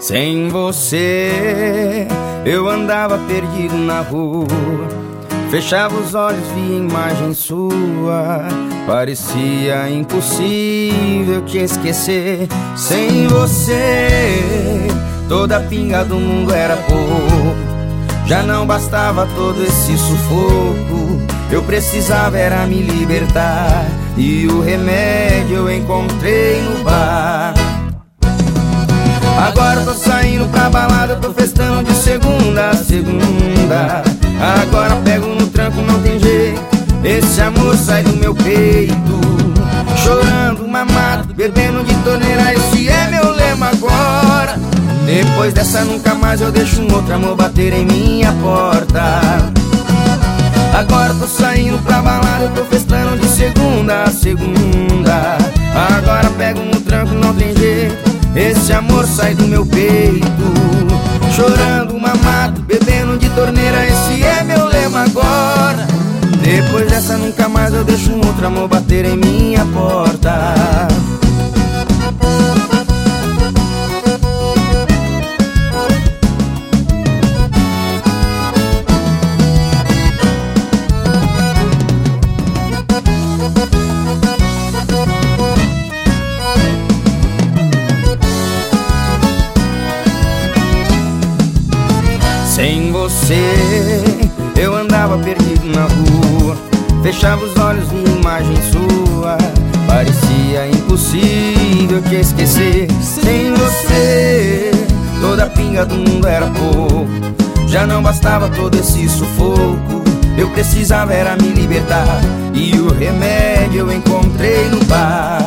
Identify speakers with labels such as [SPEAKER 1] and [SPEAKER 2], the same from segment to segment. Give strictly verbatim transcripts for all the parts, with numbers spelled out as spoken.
[SPEAKER 1] Sem você eu andava perdido na rua, fechava os olhos, via imagem sua. Parecia impossível te esquecer. Sem você toda a pinga do mundo era pouco. Já não bastava todo esse sufoco. Eu precisava era me libertar, e o remédio eu encontrei no bar. Agora tô saindo pra balada, tô festando de segunda a segunda. Agora pego no tranco, não tem jeito, esse amor sai do meu peito. Chorando, mamado, bebendo de torneira, esse é meu lema agora. Depois dessa nunca mais eu deixo um outro amor bater em minha porta. Agora tô saindo pra balada, tô festando de segunda a segunda. Agora pego no tranco, não tem jeito, esse amor sai do meu peito. Chorando, mamado, bebendo de torneira, esse é meu lema agora. Depois dessa nunca mais eu deixo um outro amor bater em minha porta. Sem você eu andava perdido na rua, fechava os olhos, via imagem sua. Parecia impossível te esquecer. Sem você toda a pinga do mundo era pouco. Já não bastava todo esse sufoco. Eu precisava era me libertar, e o remédio eu encontrei no bar.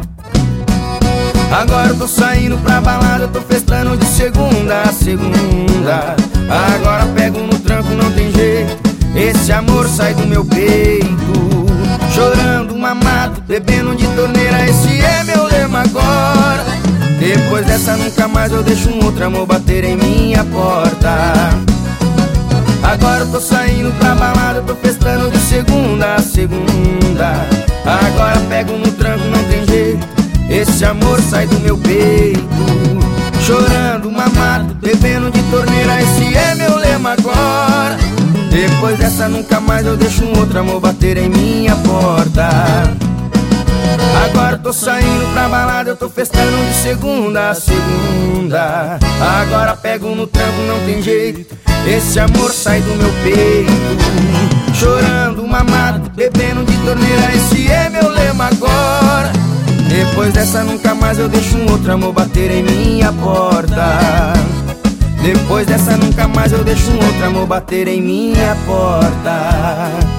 [SPEAKER 1] Agora eu tô saindo pra balada, tô festando de segunda a segunda. Agora pego no tranco, não tem jeito, esse amor sai do meu peito. Chorando, mamado, bebendo de torneira, esse é meu lema agora. Depois dessa nunca mais eu deixo um outro amor bater em minha porta. Agora eu tô saindo pra balada, tô festando de segunda a segunda. Agora pego no tranco, não tem jeito, esse amor sai do meu peito. Chorando, mamado, bebendo de torneira, esse é meu lema agora. Depois dessa nunca mais eu deixo um outro amor bater em minha porta. Agora tô saindo pra balada, eu tô festando de segunda a segunda. Agora pego no tranco, não tem jeito, esse amor sai do meu peito. Chorando, mamado, bebendo de torneira, esse é meu lema agora. Depois dessa nunca mais eu deixo um outro amor bater em minha porta. Depois dessa nunca mais eu deixo um outro amor bater em minha porta.